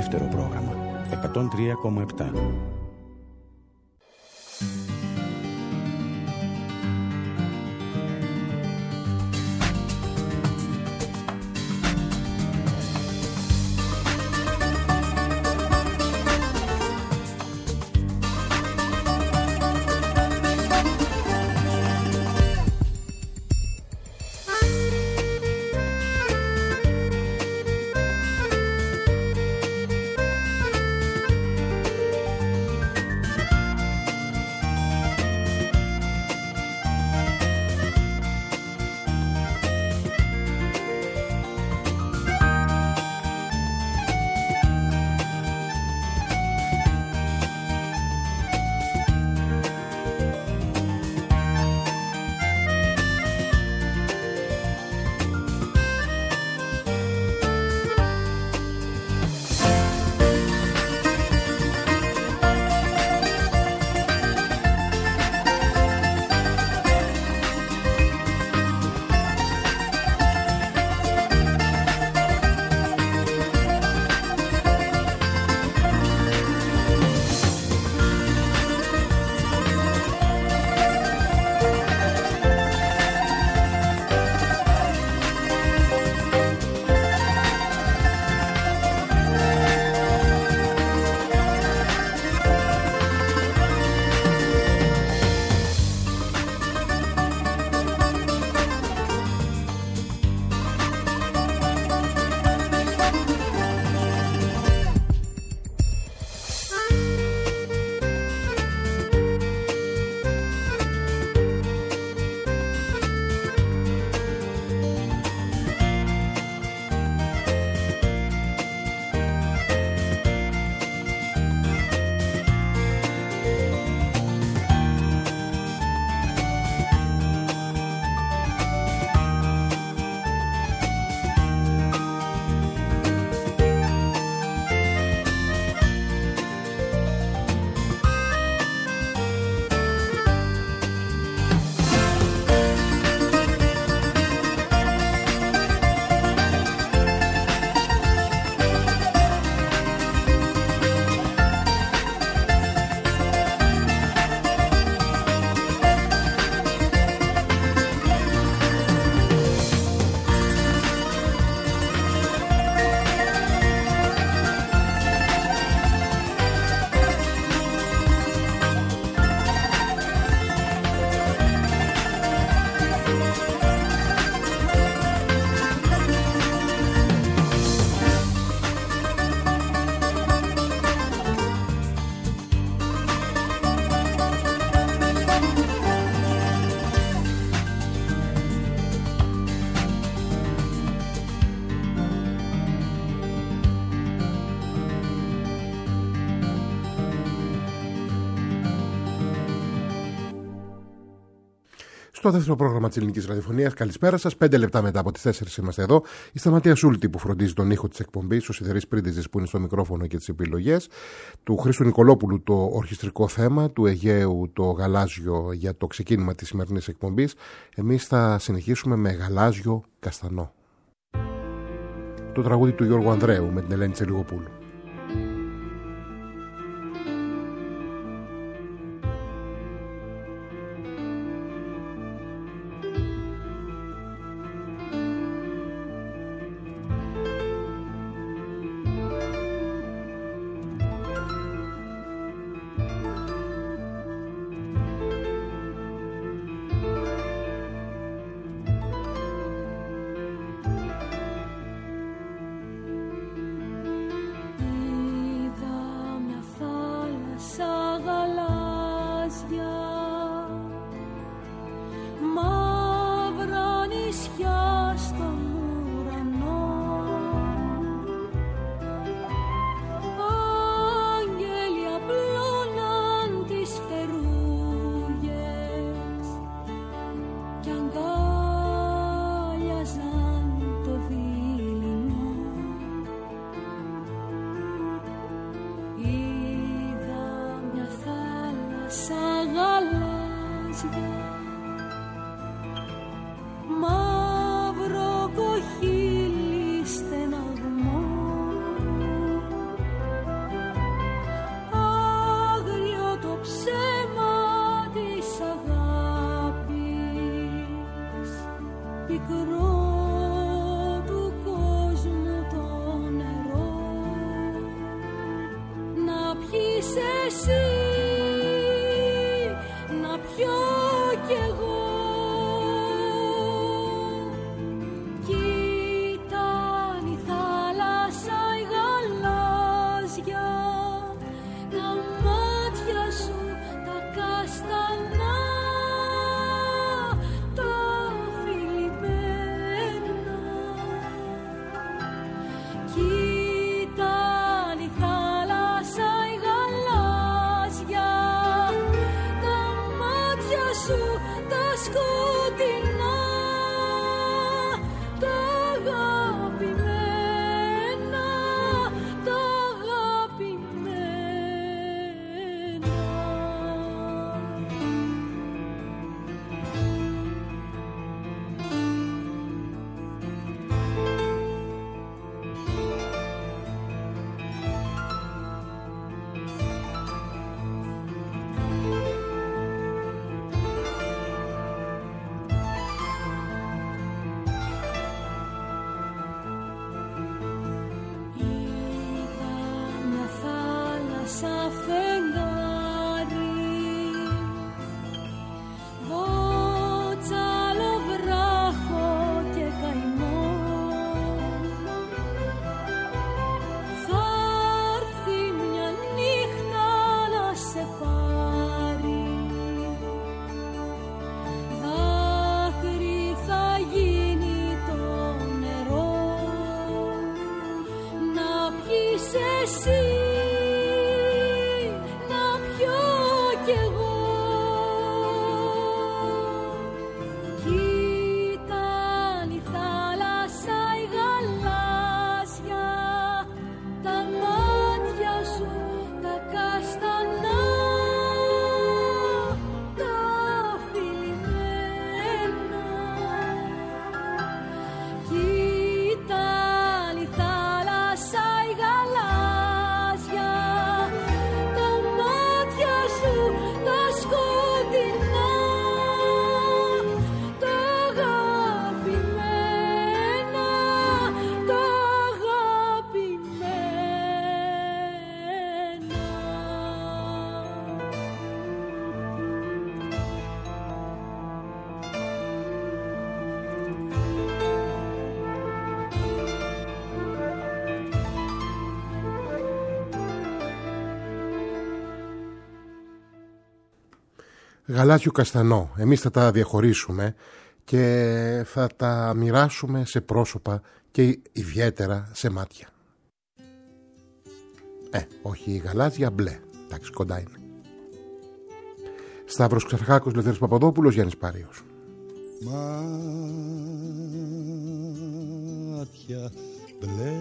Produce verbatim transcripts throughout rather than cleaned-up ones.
δεύτερο πρόγραμμα, εκατόν τρία κόμμα επτά. Στο δεύτερο πρόγραμμα της Ελληνικής Ραδιοφωνίας. Καλησπέρα σας. Πέντε λεπτά μετά από τις τέσσερις είμαστε εδώ. Η Σταματία Σούλτη που φροντίζει τον ήχο της εκπομπής, ο Σιδερής Πρίντεζης που είναι στο μικρόφωνο και τις επιλογές, του Χρήστου Νικολόπουλου το ορχιστρικό θέμα, του Αιγαίου το γαλάζιο για το ξεκίνημα της σημερινής εκπομπής. Εμείς θα συνεχίσουμε με γαλάζιο καστανό. Το τραγούδι του Γιώργου Ανδρέου με την Ελένη Τσελιγοπούλου. Μαύρο κοχύλι στεναγμό εσύ, να πιω κι εγώ. Κοίταν η θάλασσα η γαλάζια, τα μάτια σου τα καστανά, τα φιλημένα. Κοίταν η θάλασσα η γαλάζια, τα μάτια σου τα σκοτεινά, τα αγαπημένα, τα αγαπημένα. Είδα μια θάλασσα φεγγάρι, βότσαλο βράχο και καημό. Θα έρθει μια νύχτα να σε πάρει, δάκρυ θα γίνει το νερό, να πιεις εσύ, να πιω κι εγώ. Κοίταν η θάλασσα η γαλάζια, τα μάτια σου τα καστανά, τα φιλημένα. Κοίταν η θάλασσα η γαλάζια, τα μάτια σου τα σκοτεινά, τα αγαπημένα, τα Γαλάζιο καστανό. Εμείς θα τα διαχωρίσουμε και θα τα μοιράσουμε σε πρόσωπα και ιδιαίτερα σε μάτια. Ε, όχι γαλάζια, μπλε. Εντάξει, κοντά είναι. Σταύρος Ξαρχάκος, Λευθέρης Παπαδόπουλος, Γιάννης Πάριος. Μάτια μπλε,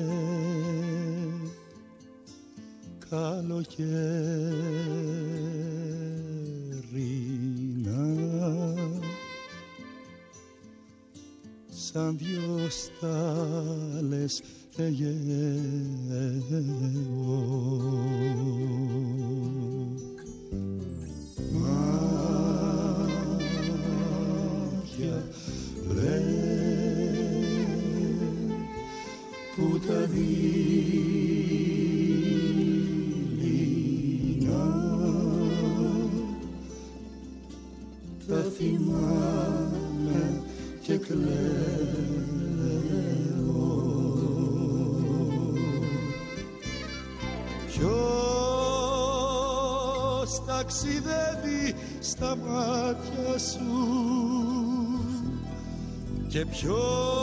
καλοκαίρινα, σαν δυο στάλες Αιγαίο. Μάτια μπλε που τα δειλινά τα θυμάμαι και κλαίω. Ποιος ταξιδεύει στα μάτια σου και ποιος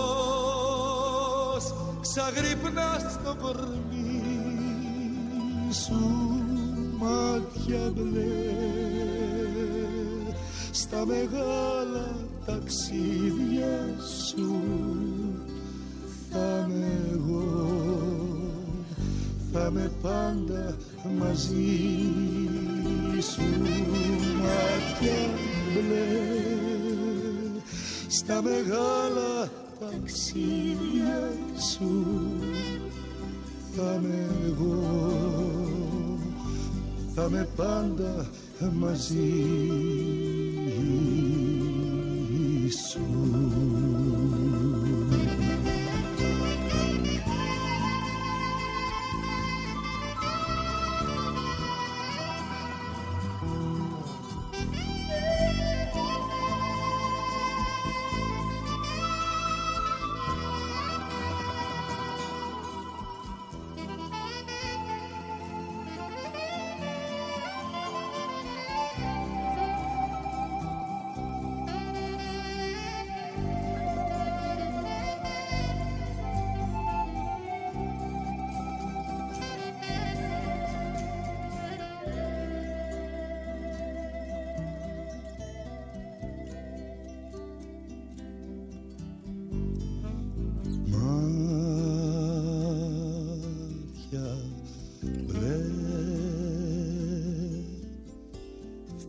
ξαγρυπνά στο κορμί σου, μάτια μπλε, στα μεγάλα ταξίδια σου θα είμαι εγώ, θα είμαι πάντα μαζί σου. Μάτια μπλε, στα μεγάλα ταξίδια σου θα είμαι εγώ, θα είμαι πάντα μαζί σου.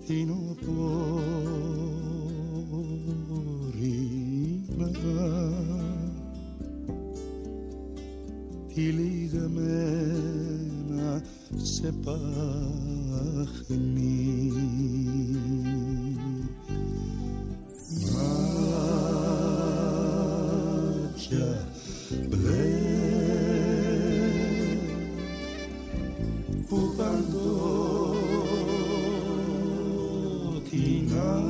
είναι ο τυλιγμένα σε πάχνει. Μάτια μπλε που παντότινα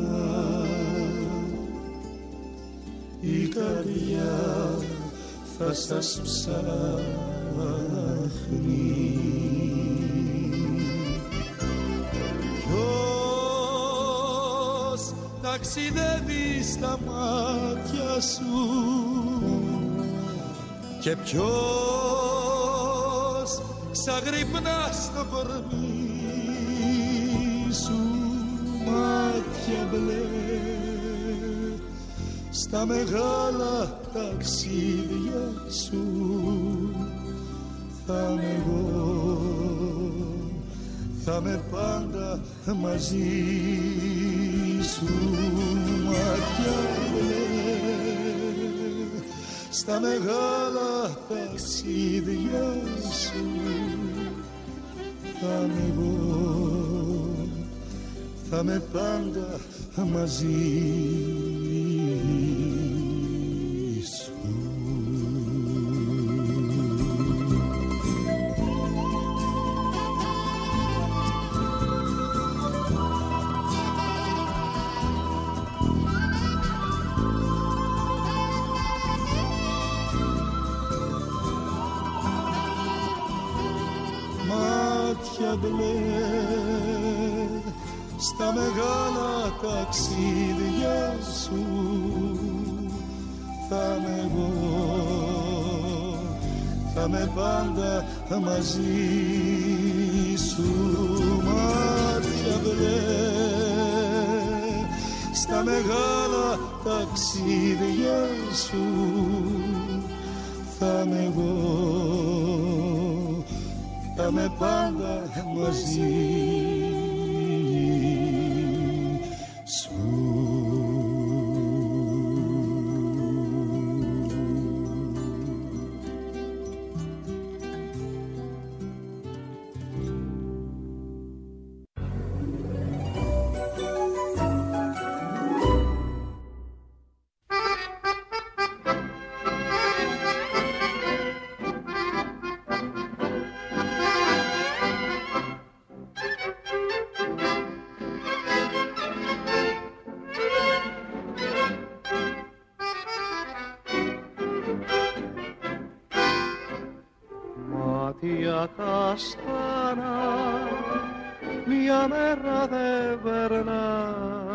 η καρδιά θα σας ψάχνει. Ποιος ταξιδεύει στα μάτια σου και ποιος ξαγρυπνά στο κορμί σου. Μάτια μπλε στα μεγάλα ταξίδια σου θα είμαι εγώ, θα είμαι πάντα μαζί σου. Μάτια μπλε στα μεγάλα ταξίδια σου θα είμαι εγώ, θα είμαι πάντα μαζί σου. Μάτια μπλε στα μεγάλα ταξίδια σου θα είμαι εγώ, θα είμαι πάντα μαζί σου. Μάτια μπλε στα μεγάλα ταξίδια σου θα είμαι εγώ, θα είμαι πάντα μαζί σου. Μάτια καστάνα, μια μέρα δεν περνά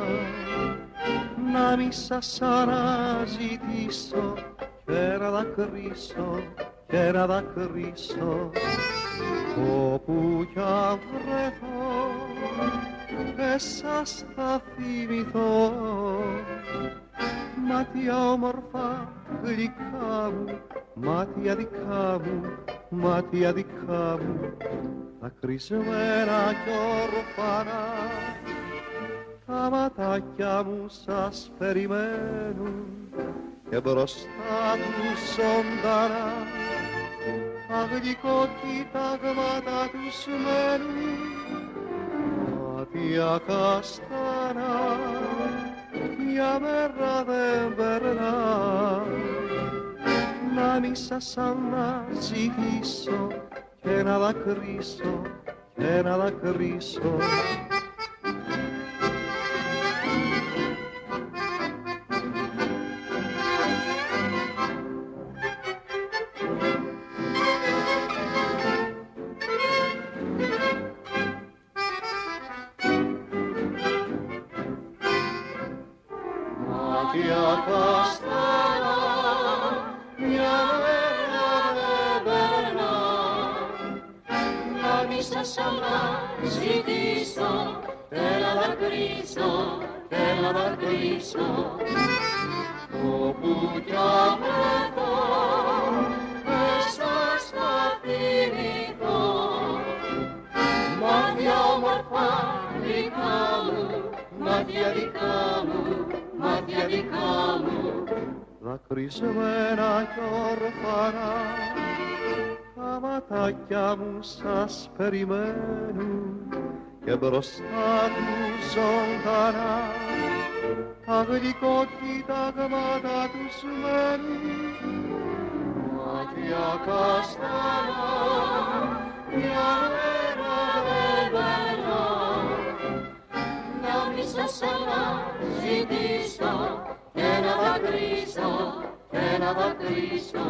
να μη σας αναζητήσω και να δακρύσω και να δακρύσω. Όπου κι αν βρεθώ εσάς θα θυμηθώ. Μάτια όμορφα γλυκά μου, μάτια δικά μου, μάτια δικά μου, δακρυσμένα κι ορφανά. Τα ματάκια μου σας περιμένουν και μπροστά τους ζωντανά αγλυκό κοίταγματα τους μένουν. Μάτια καστανά, μια μέρα δεν περνά να μη σας αναζητήσω και να δακρύσω και να δακρύσω. Μάτια καστανά, μια μέρα δεν περνά να μη σας αναζητήσω και να δακρύσω και να δακρύσω. Όπου κι αν βρεθώ εσάς θα θυμηθώ. Μάτια όμορφα δικά μου, μάτια δικά μου, μάτια δικά μου, δακρυσμένα κι ορφανά, τα ματάκια μου σας περιμένουν και μπροστά τους ζωντανά τα γλυκοκοίταγματα τους μένουν. Μάτια καστανά, μια μέρα δεν περνά, να μη σας αναζητήσω και να δακρύσω, και να δακρύσω.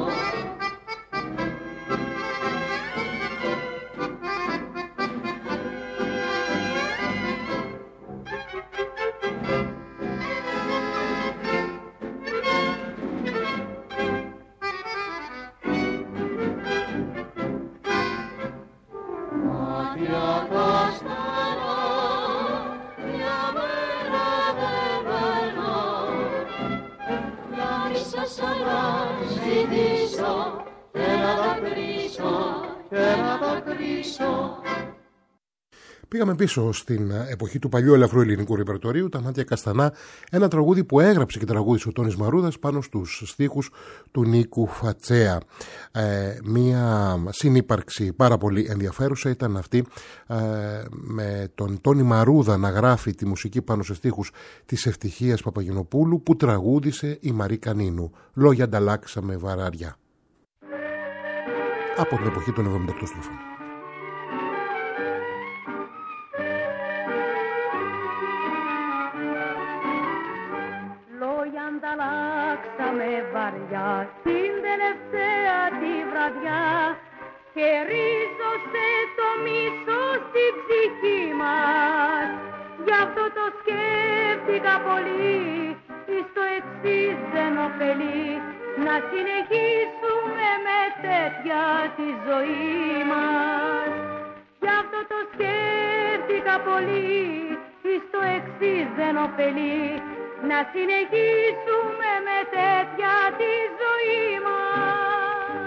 Πήγαμε πίσω στην εποχή του παλιού ελαφρού ελληνικού ρεπερτορίου, τα μάτια καστανά, ένα τραγούδι που έγραψε και τραγούδισε ο Τόνης Μαρούδας πάνω στους στίχους του Νίκου Φατσέα. Ε, μία συνύπαρξη πάρα πολύ ενδιαφέρουσα ήταν αυτή ε, με τον Τόνη Μαρούδα να γράφει τη μουσική πάνω σε στίχους της Ευτυχίας Παπαγινοπούλου, που τραγούδισε η Μαρή Κανίνου. Λόγια ανταλλάξαμε βαράρια. Από την εποχή των εβδομήντα οκτώ στροφών. Ανταλλάξαμε βαριά την τελευταία τη βραδιά και ρίζωσε το μίσο στην ψυχή μας. Γι' αυτό το σκέφτηκα πολύ, εις το εξής δεν ωφελεί να συνεχίσουμε με τέτοια τη ζωή μας. Γι' αυτό το σκέφτηκα πολύ, εις το εξής δεν ωφελεί να συνεχίσουμε με τέτοια τη ζωή μας.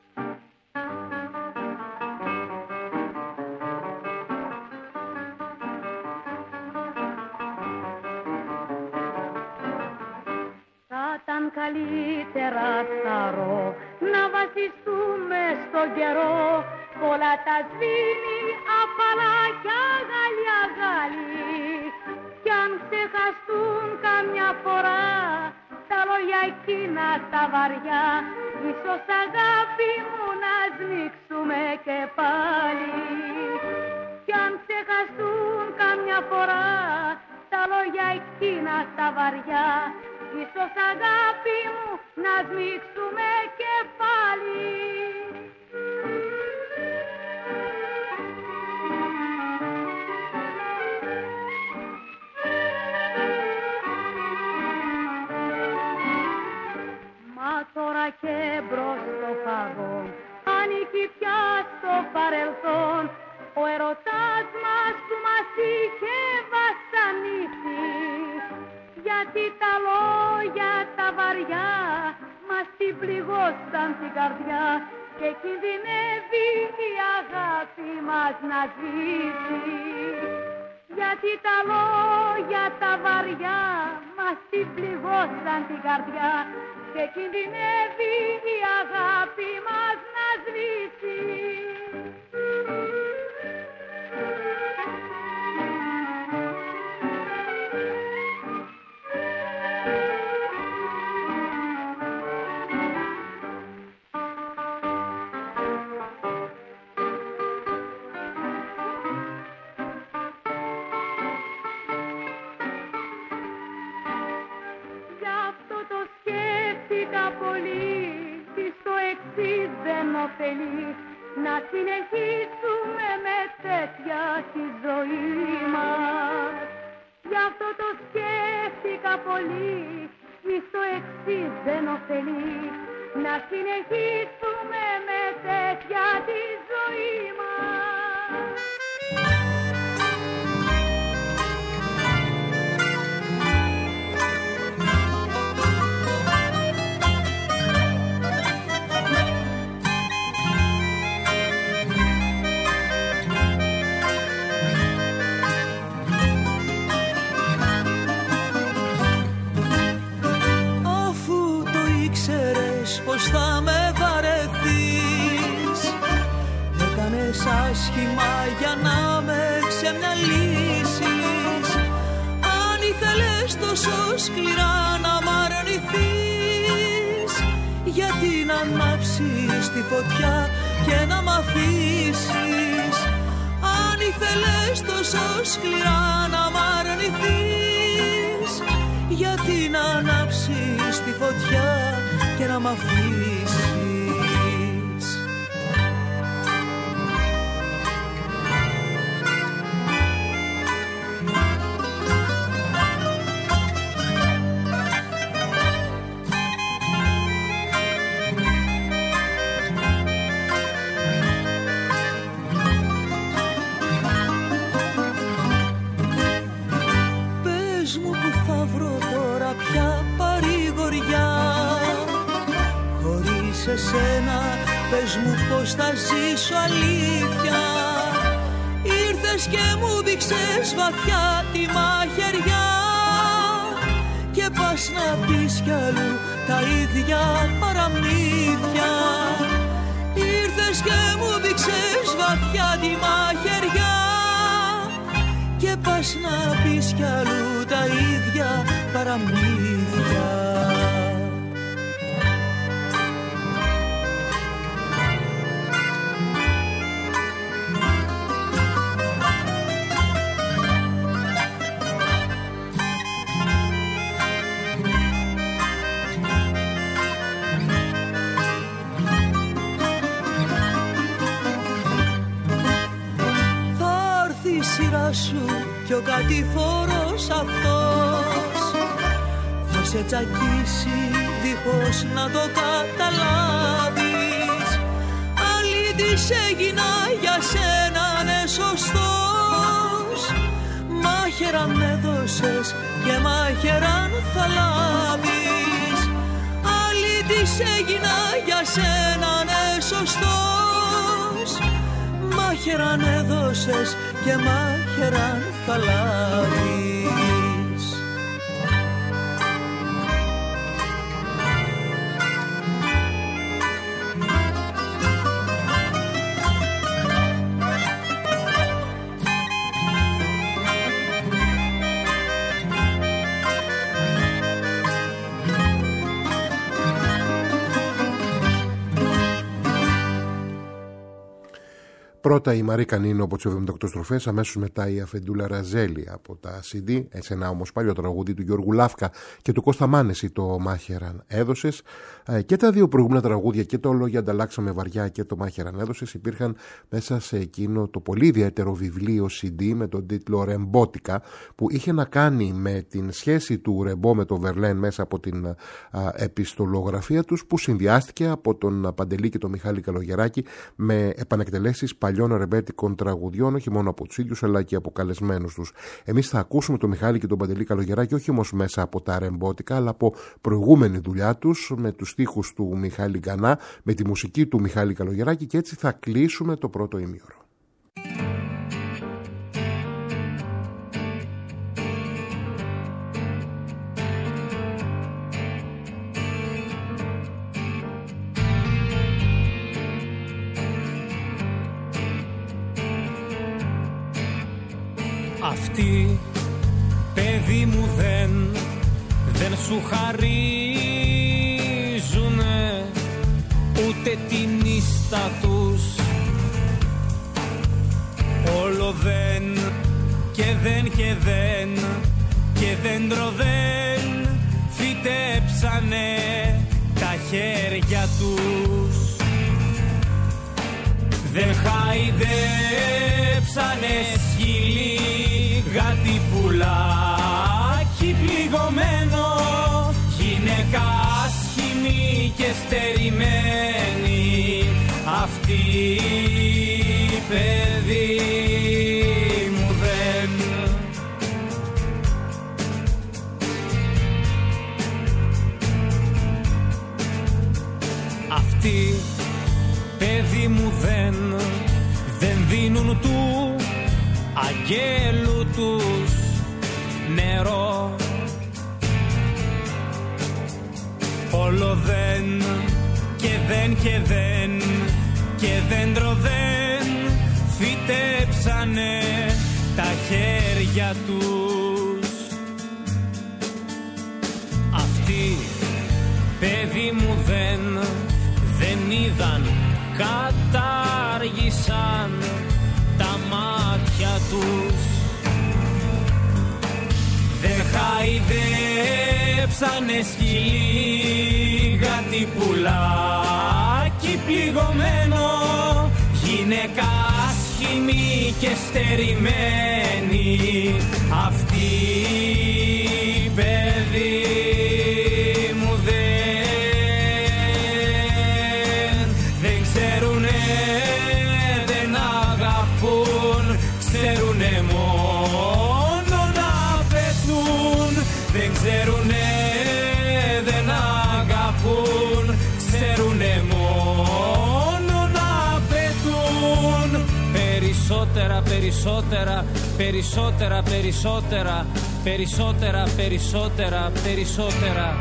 Θα ήταν καλύτερα θαρώ να βασιστούμε στον καιρό, όλα τα σβήνει απαλά κι αγάλια γάλι. Κι αν ξεχαστούν καμιά φορά τα λόγια εκείνα τα βαριά, ίσως αγάπη μου να σμίξουμε και πάλι. Κι αν ξεχαστούν καμιά φορά τα λόγια εκείνα τα βαριά, ίσως αγάπη μου να σμίξουμε και πάλι. Τώρα και μπρος στο φαγό ανήκει πια στο παρελθόν ο ερωτάς μας που μας είχε βασανίσει, γιατί τα λόγια τα βαριά μας την πληγώσαν την καρδιά και κινδυνεύει η αγάπη μας να ζήσει. Γιατί τα λόγια τα βαριά μας την πληγώσαν την καρδιά και κινδυνεύει η αγάπη μας να σβήσει. Να συνεχίσουμε με τέτοια τη ζωή μας. Γι' αυτό το σκέφτηκα πολύ, εις το εξής δεν ωφελεί να συνεχίσουμε με τέτοια τη ζωή μας. λες άσχημα για να με ξεμυαλίσεις. Αν ήθελες τόσο σκληρά να μ' αρνηθείς, γιατί να ανάψεις τη φωτιά και να μ' αφήσεις. Αν ήθελες τόσο σκληρά να μ' αρνηθείς, γιατί να ανάψεις τη φωτιά και να μ' αφήσεις. Εσένα, πες μου πως θα ζήσω αλήθεια. Ήρθες και μου δείξες βαθιά τη μαχαιριά και πας να πεις κι αλλού τα ίδια παραμύθια. Ήρθες και μου δείξες βαθιά τη μαχαιριά και πας να πεις κι αλλού τα ίδια παραμύθια. Σου κι ο κατηφόρος αυτός θα σε τσακίσει δίχως να το καταλάβεις. Αλήτης έγινα για σένα, ναι σωστός. Μάχαιραν έδωσες και μάχαιραν θα λάβεις. Αλήτης έγινα για σένα, ναι σωστός. Μάχαιραν έδωσες και μάχαιραν θα λάβεις. Πρώτα η Μαρή Κανίνο από τις εβδομήντα οκτώ στροφές, αμέσως μετά η Αφεντούλα Ραζέλη από τα σι ντι, σε ένα όμως παλιό τραγούδι του Γιώργου Λάφκα και του Κώστα Μάνεση, το Μάχαιραν έδωσες. Και τα δύο προηγούμενα τραγούδια, και το Λόγια ανταλλάξαμε βαριά και το Μάχαιραν έδωσες, υπήρχαν μέσα σε εκείνο το πολύ ιδιαίτερο βιβλίο σι ντι με τον τίτλο Ρεμπότικα, που είχε να κάνει με την σχέση του Ρεμπό με τον Βερλέν μέσα από την α, επιστολογραφία τους, που συνδυάστηκε από τον Παντελή και τον Μιχάλη Καλογεράκη με επανεκτελέσεις παλιών ρεμπέτικων τραγουδιών, όχι μόνο από τους ίδιους αλλά και από καλεσμένους τους. Εμείς θα ακούσουμε τον Μιχάλη και τον Παντελή Καλογεράκη όχι όμως μέσα από τα ρεμπότικα, αλλά από προηγούμενη δουλειά τους, με τους στίχους του Μιχάλη Γκανά, με τη μουσική του Μιχάλη Καλογεράκη, και έτσι θα κλείσουμε το πρώτο ημίωρο. Αυτοί, παιδί μου, δεν, δεν σου χαρίζουνε ούτε την ίστα τους. Όλο δεν και δεν και δεν και δέντρο δεν φυτέψανε τα χέρια τους. Δεν χαϊδέψανε σκυλί, γάτι, πουλάκι πληγωμένο, γυναίκα άσχημη και στερημένη. Αυτή, παιδί μου, δεν. Αυτή, παιδί μου, δεν, δεν δίνουν του αγγέλου τους νερό. Όλο δεν και δεν και δεν και δέντρο δεν φυτέψανε τα χέρια τους. Αυτοί, παιδί μου, δεν, δεν είδαν, κατάργησαν τα μάτια τους. Δεν χαϊδέψανε σκυλί, γάτι, πουλάκι πληγωμένο, γυναίκα άσχημη και στερημένη. Αυτή, παιδί μου, δεν, δεν ξέρουνε, δεν αγαπούν, ξέρουνε μόνο να πετούν. Δεν ξέρουνε, δεν αγαπούν, ξέρουνε μόνο να πετούν. Περισσότερα, περισσότερα, περισσότερα, περισσότερα, περισσότερα, περισσότερα, περισσότερα.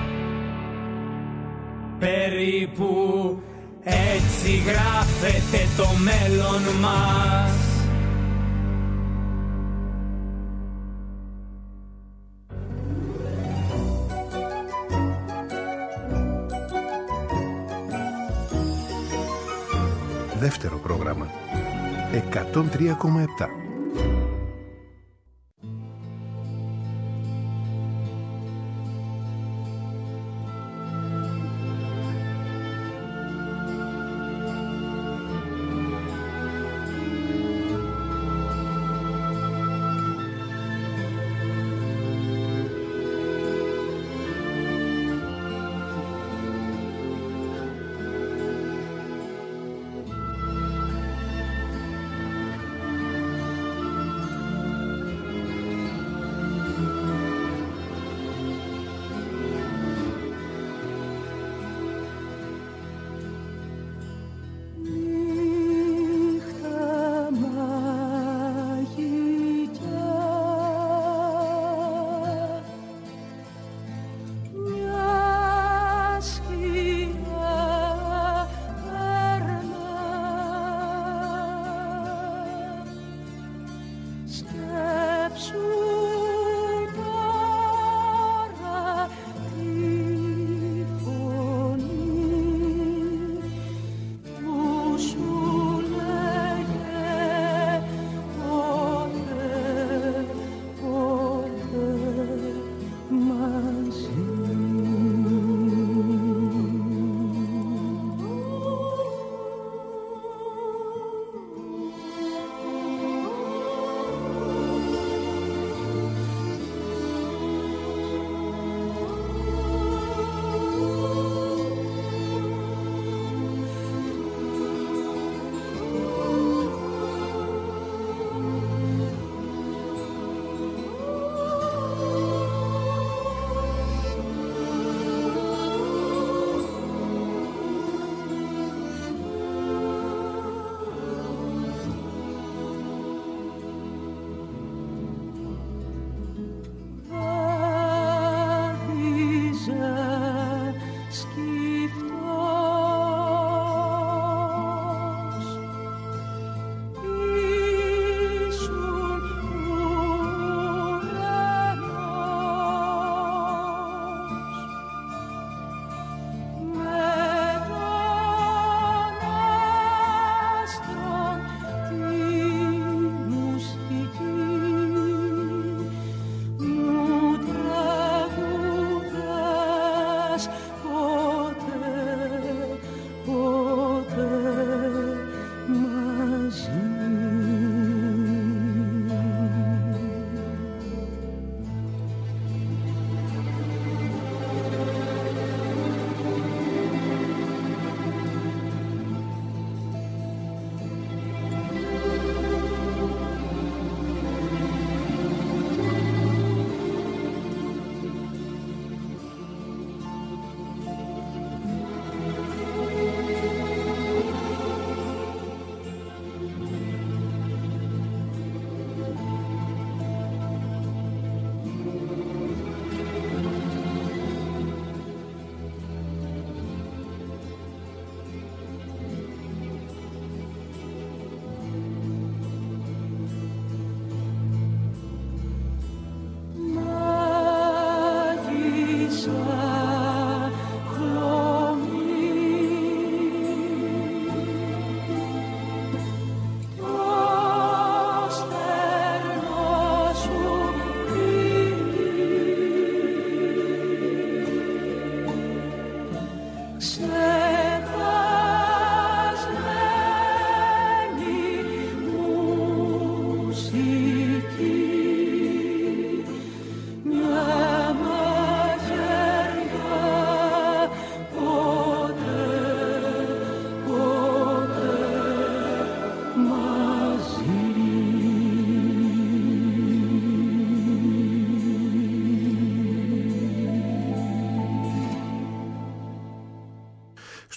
Περίπου έτσι γράφεται το μέλλον μας. Δεύτερο πρόγραμμα εκατόν τρία κόμμα επτά.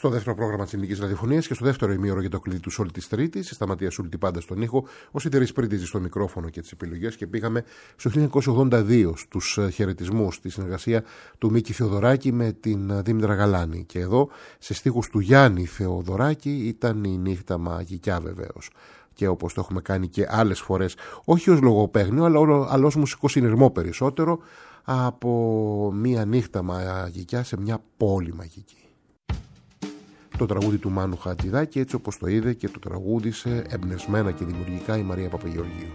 Στο δεύτερο πρόγραμμα της Ελληνικής Ραδιοφωνίας και στο δεύτερο ημίωρο για το κλειδί του όλη τη Τρίτη, η Σταματία Σούλτη πάντα στον ήχο, ο Σιδηρής Πρίτιζης στο μικρόφωνο και τις επιλογές, και πήγαμε στο χίλια εννιακόσια ογδόντα δύο στους χαιρετισμούς, στη συνεργασία του Μίκη Θεοδωράκη με την Δήμητρα Γαλάνη. Και εδώ, σε στίχους του Γιάννη Θεοδωράκη, ήταν η νύχτα μαγικιά βεβαίως. Και όπως το έχουμε κάνει και άλλες φορές, όχι ως λογοπαίγνιο, αλλά ως μουσικό συνειρμό περισσότερο, από μία νύχτα μαγικιά σε μια πόλη μαγική. Το τραγούδι του Μάνου Χατζηδάκη, έτσι όπως το είδε και το τραγούδισε εμπνευσμένα και δημιουργικά η Μαρία Παπαγεωργίου.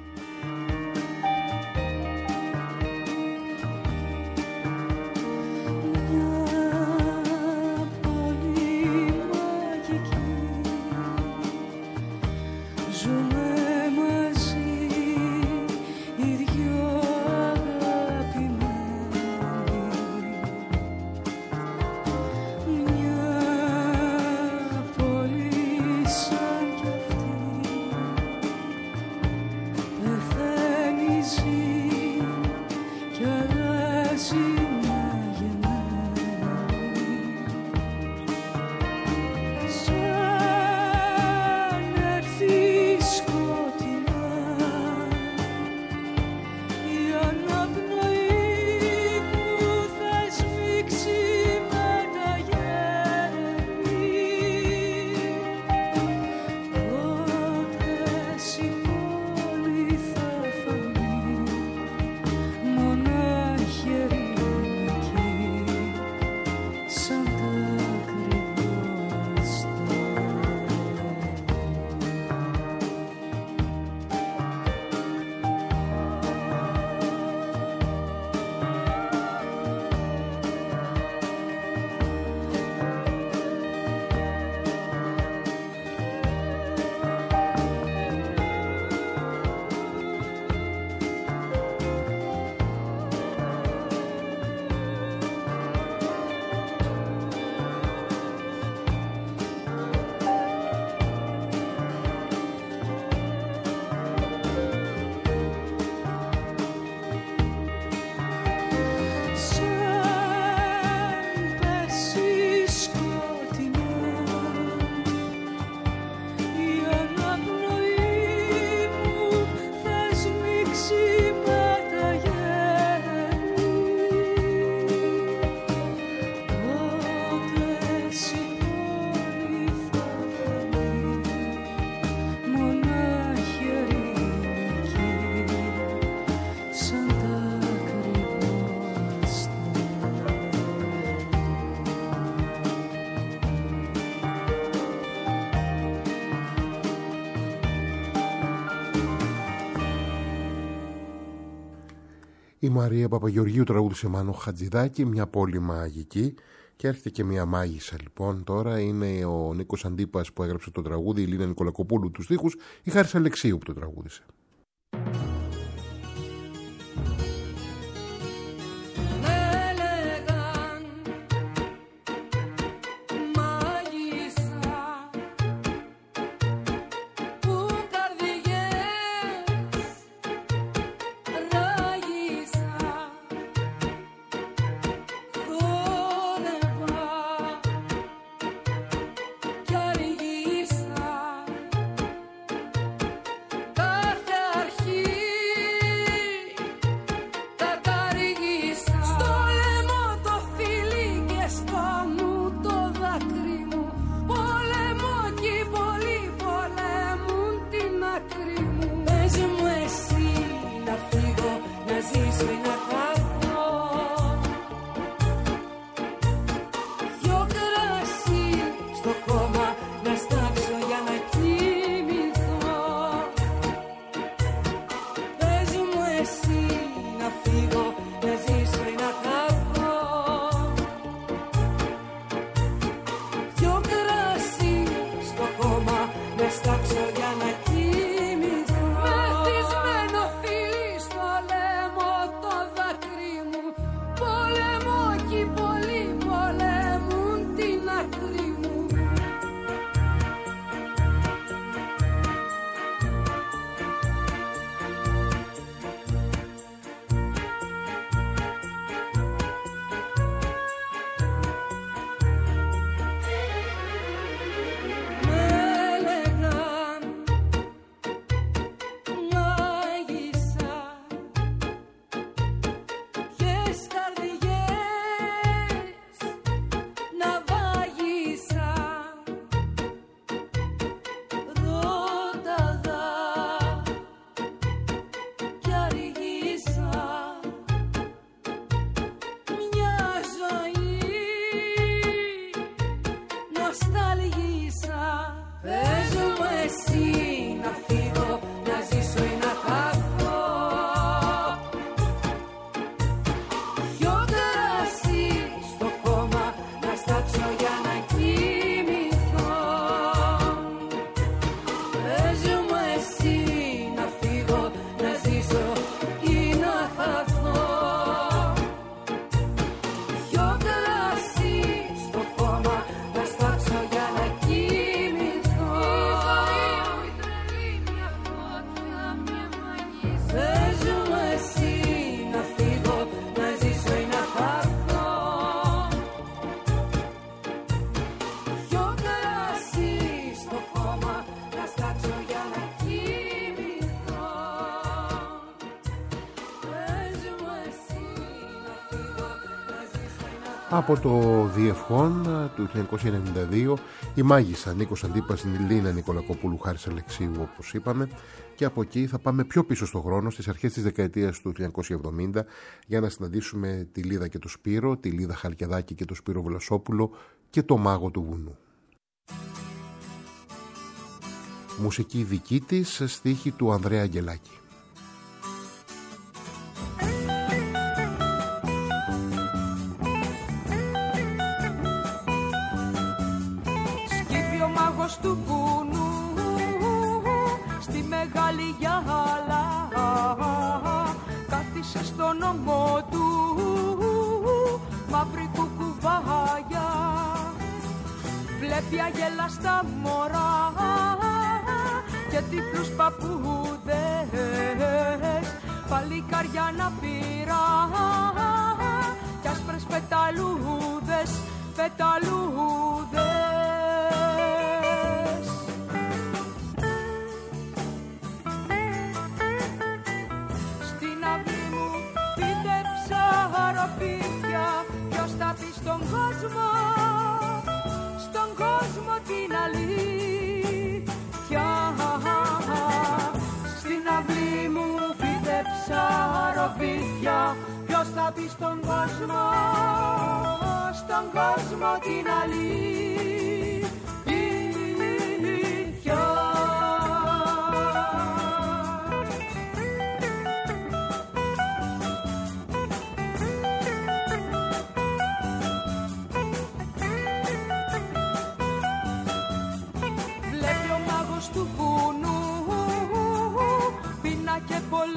Η Μαρία Παπαγεωργίου τραγούδισε Μάνο Χατζηδάκη, μια πόλη μαγική. Και έρχεται και μια μάγισσα λοιπόν. Τώρα είναι ο Νίκος Αντίπας που έγραψε το τραγούδι, η Λίνα Νικολακοπούλου τους στίχους, η Χάρης Αλεξίου που το τραγούδισε. Κάθε Πες μου εσύ να φύγω, να ζήσω ή να χαθώ. Πιο κρασί στο χώμα να στάξω για να κοιμηθώ. Πες μου εσύ να φύγω, να ζήσω ή να χαθώ. Πιο κρασί στο χώμα να στάξω για να κοιμηθώ. Πες μου εσύ να φύγω, να ζήσω ή να χαθώ. Πιο κρασί στο χώμα να στάξω για να κοιμηθώ. Πες μου εσύ να φύγω, να ζήσω ή να χαθώ. Από το Διευχόν του χίλια εννιακόσια ενενήντα δύο η μάγισσα Νίκος Αντίπας στην Λίνα Νικολακοπούλου Χάρης Αλεξίου, όπως είπαμε, και από εκεί θα πάμε πιο πίσω στο χρόνο, στις αρχές της δεκαετίας του χίλια εννιακόσια εβδομήντα, για να συναντήσουμε τη Λίδα και το Σπύρο, τη Λίδα Χαλκιαδάκη και το Σπύρο Βλασόπουλο και το Μάγο του Βουνού. Μουσική δική της, στίχη του Ανδρέα Αγγελάκη. Σκύβει ο μάγος του βουνού στη μεγάλη γυάλα, κάθισε στον ώμο του μαύρη κουκουβάγια. Βλέπει αγελαστά μωρά και τυφλούς παππούδες, παλικάρια να πειρά κι άσπρες πεταλούδες, πεταλούδες. Στην αυλή μου φύτεψα ροφίδια, ποιος θα πει στον κόσμο, στον κόσμο την αλήθεια. Στην αυλή μου φύτεψα ροφίδια, ποιος θα πει στον κόσμο, στον κόσμο την αλήθεια. Βλέπει ο μάγος του βουνού πείνα και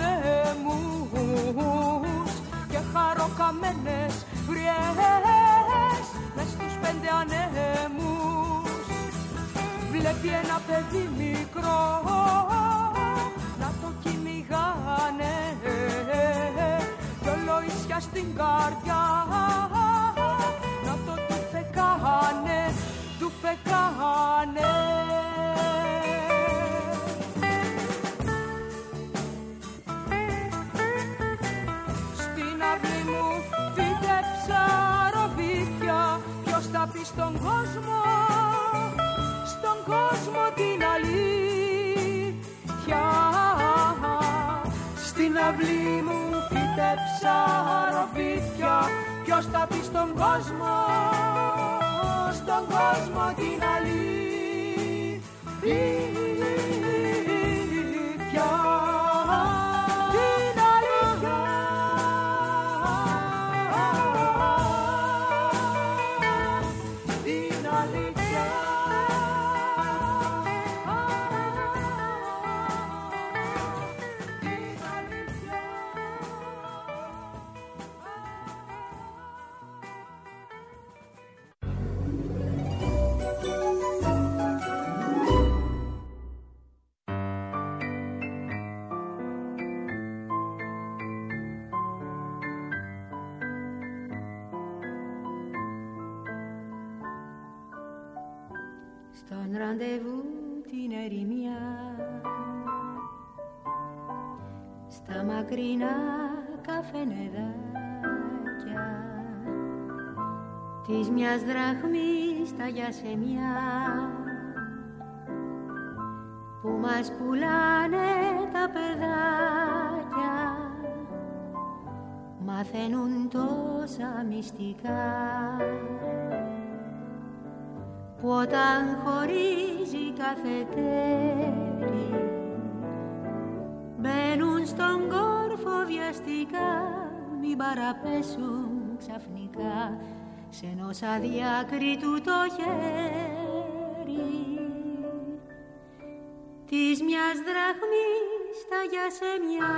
πολέμους και χαροκαμένες βριές μες στους πέντε ανέμους. Βλέπει ένα παιδί μικρό να το κυνηγάνε κι όλο ίσια στην καρδιά να το του φεκάνε, του φεκάνε. Στην αυλή μου φύτεψα ροβίδια, ποιος θα πει στον κόσμο, στον κόσμο την αλήθεια. Στην αυλή μου φύτεψα ροβίδια, ποιος θα πει στον κόσμο, στον κόσμο την αλήθεια. Την αλήθεια. Την αλήθεια. Στον ραντεβού την ερημιά, στα μακρινά καφενεδάκια της μιας δραχμής τα γιασεμιά που μας πουλάνε τα παιδάκια, μαθαίνουν τόσα μυστικά που όταν χωρίζει κάθε τέρι μπαίνουν στον κόρφο βιαστικά, μην παραπέσουν ξαφνικά σ' ενός αδιάκριτου το χέρι της μιας δραχμής τα γιασεμιά.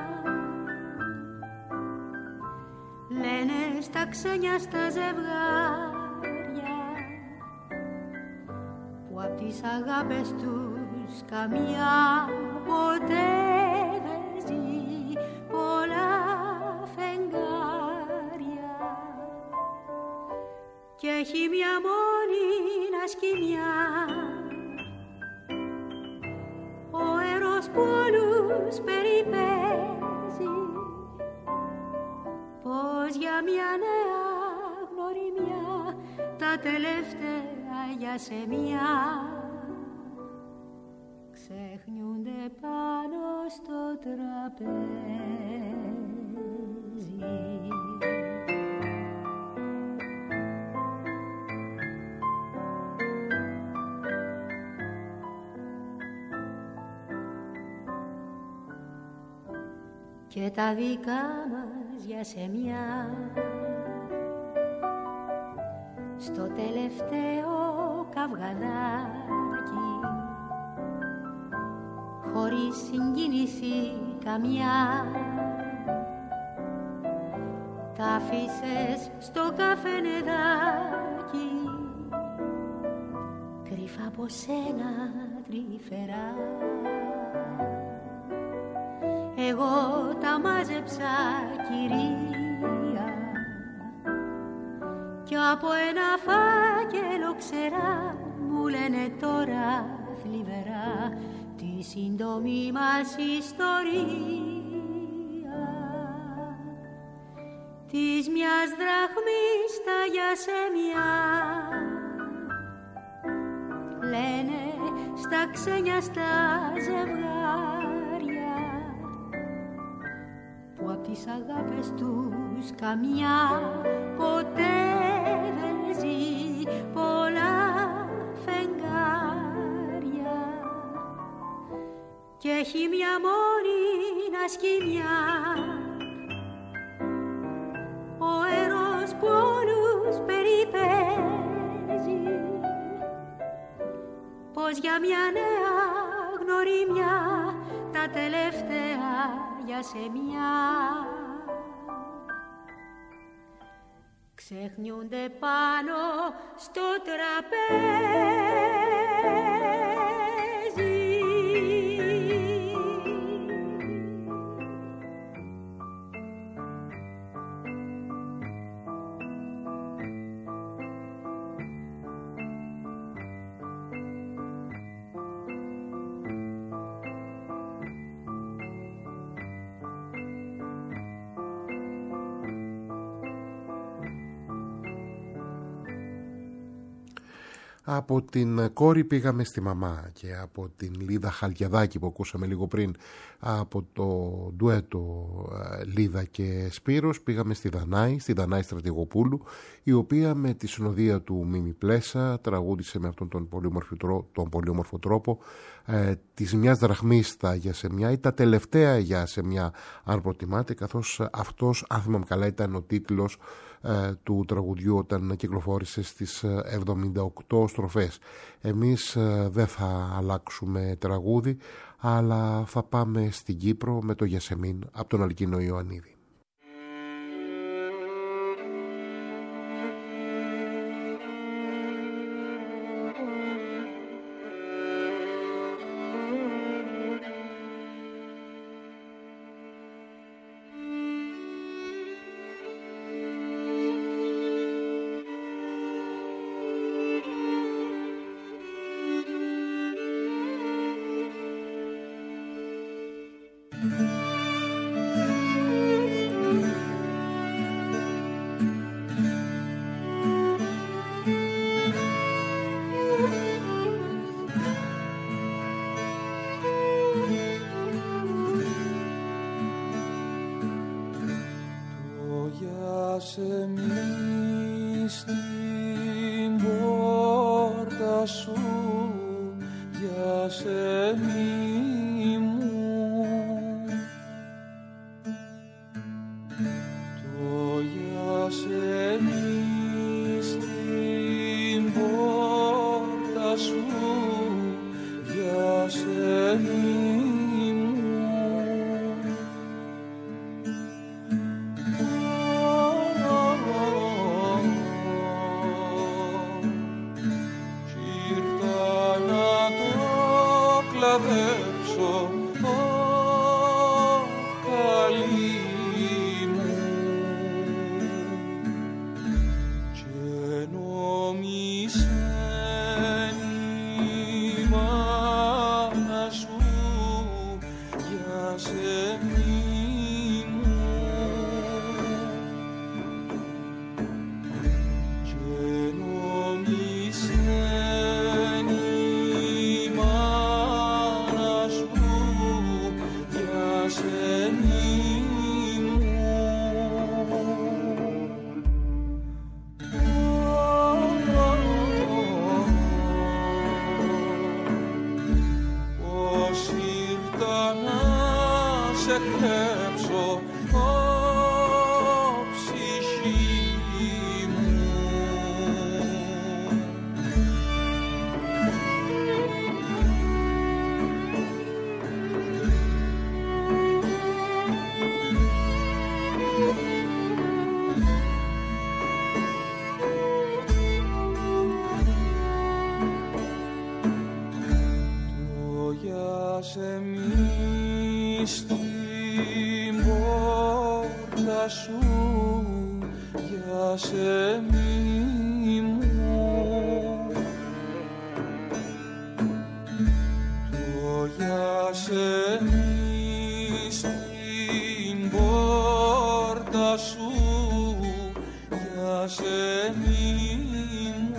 Λένε στα ξένια στα ζευγάρια που απ' τις αγάπες τους καμιά ποτέ δεν ζει, πολλά φεγγάρια κι έχει μια μόνη σκηνιά, ο έρος που όλους περιπέζει, πως για μια νέα γνωριμιά τα τελευταία γιασεμιά ξεχνιούνται πάνω στο τραπέζι. Και τα δικά μας γιασεμιά στο τελευταίο καυγαδάκι χωρίς συγκίνηση καμιά τα άφησες στο καφενεδάκι κρύφα από σένα τρυφερά. Εγώ τα μάζεψα κυρία κι από ένα φάκελο ξερά μου λένε τώρα θλιβερά τη σύντομη μας ιστορία της μιας δραχμής τα γιασεμιά. Λένε στα ξένια στα ζευγάρια που απ' τις αγάπες τους καμιά ποτέ δεν ζει, πολλά φεγγάρια κι έχει μια μόνη σκηνιά, ο έρος που όλους περιπέζει, πως για μια νέα γνωριμιά τα τελευταία γιασεμιά ξεχνιούνται πάνω στο τραπέζι. Από την κόρη πήγαμε στη μαμά και από την Λίδα Χαλκιαδάκη που ακούσαμε λίγο πριν, από το ντουέτο Λίδα και Σπύρος, πήγαμε στη Δανάη, στη Δανάη Στρατηγοπούλου, η οποία με τη συνοδεία του Μίμη Πλέσα τραγούδισε με αυτόν τον πολύ όμορφο, τον πολύ όμορφο τρόπο ε, της μιας δραχμής τα γιασεμιά ή τα τελευταία γιασεμιά αν προτιμάτε, καθώς αυτός, αν θυμάμαι καλά, ήταν ο τίτλος του τραγουδιού όταν κυκλοφόρησε στις εβδομήντα οκτώ στροφές. Εμείς δεν θα αλλάξουμε τραγούδι, αλλά θα πάμε στην Κύπρο με το Γιασεμίν από τον Αλκίνο Ιωαννίδη. Thank you. γιασεμί μου, το γιασεμί στην πόρτα σου, γιασεμί κλαδέψω, ω καλή μου, και νόμισε η μάνα σου γιασεμί μου, και νόμισε κλέψω, ω ψυχή μου. Το γιασεμί στην πόρτα σου, γιασεμί μου, το γιασεμί στην πόρτα σου, γιασεμί μου.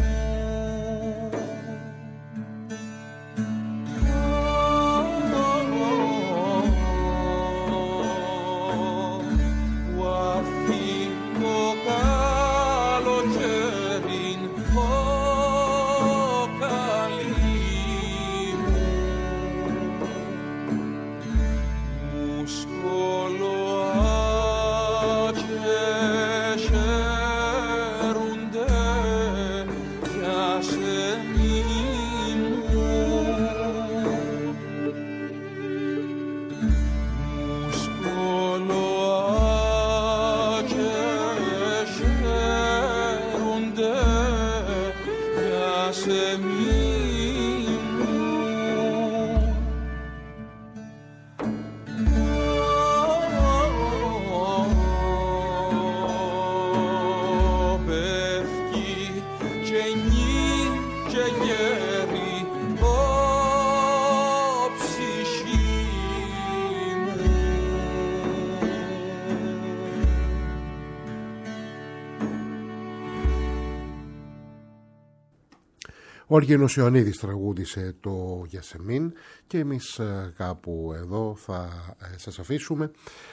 Ο Αργένος Ιωαννίδης τραγούδισε το Γιασεμίν και εμείς κάπου εδώ θα σας αφήσουμε.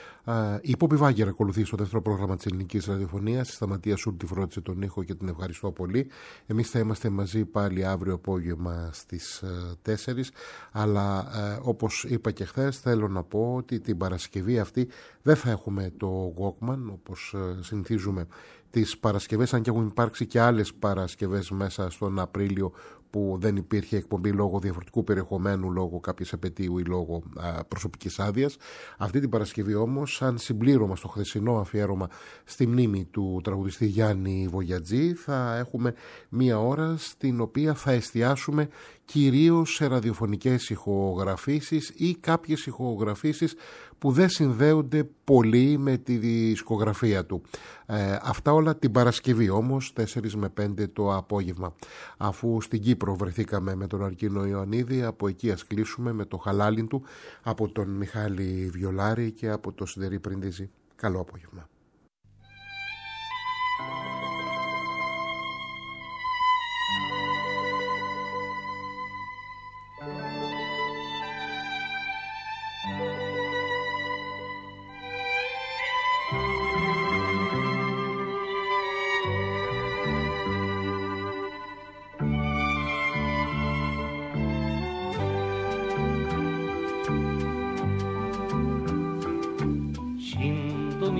Η Πόπη Βάγκερ ακολουθεί στο δεύτερο πρόγραμμα της ελληνικής ραδιοφωνίας. Η Σταματία Σούλτη φρόντισε τον ήχο και την ευχαριστώ πολύ. Εμείς θα είμαστε μαζί πάλι αύριο απόγευμα στις τέσσερις. Αλλά όπως είπα και χθες, θέλω να πω ότι την Παρασκευή αυτή δεν θα έχουμε το Walkman όπως συνηθίζουμε τις Παρασκευές, αν και έχουν υπάρξει και άλλες Παρασκευές μέσα στον Απρίλιο που δεν υπήρχε εκπομπή λόγω διαφορετικού περιεχομένου, λόγω κάποιες επετείου ή λόγω α, προσωπικής άδειας. Αυτή την Παρασκευή όμως, σαν συμπλήρωμα στο χθεσινό αφιέρωμα στη μνήμη του τραγουδιστή Γιάννη Βογιατζή, θα έχουμε μία ώρα στην οποία θα εστιάσουμε κυρίως σε ραδιοφωνικές ηχογραφήσεις ή κάποιες ηχογραφήσεις που δεν συνδέονται πολύ με τη δισκογραφία του. Ε, αυτά όλα την Παρασκευή όμως, τέσσερις με πέντε το απόγευμα. Αφού στην Κύπρο βρεθήκαμε με τον Αργένο Ιωαννίδη, από εκεί ας κλείσουμε με το χαλάλιν του από τον Μιχάλη Βιολάρη και από το Σιδερή Πριντίζη. Καλό απόγευμα.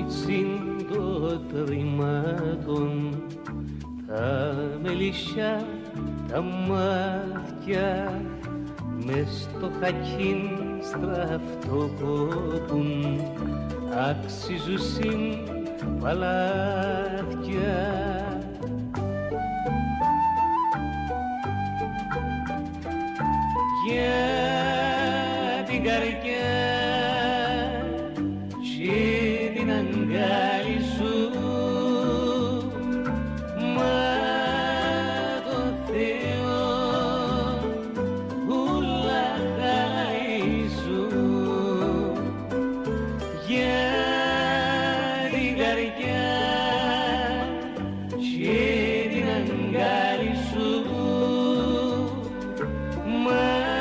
μίτσιν το τριμάτων, τα μελισσιά τα μάτια μες στο χακίν στραφτοκόπουν, αξίζουσιν παλάτια. Για την καρδιά και την αγκάλι σου, μα το Θεό ούλα χαρίζουν. Για την καρδιά και την αγκάλι σου, μα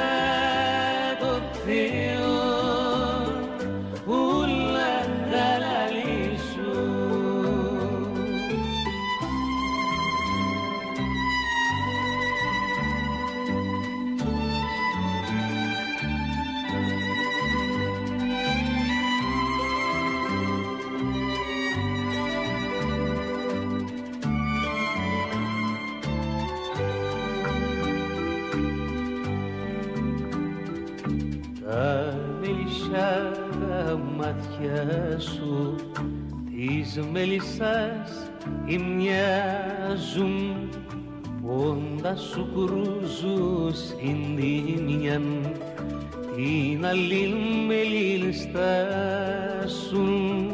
τα μάτια σου της μέλισσας ημιάζουν, πόντα σου κρούζουν στην τίμιαν, την αλλήν μελήν στάσουν.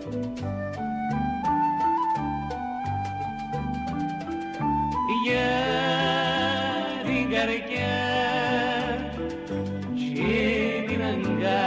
Για την καρδιά και την αγκάλια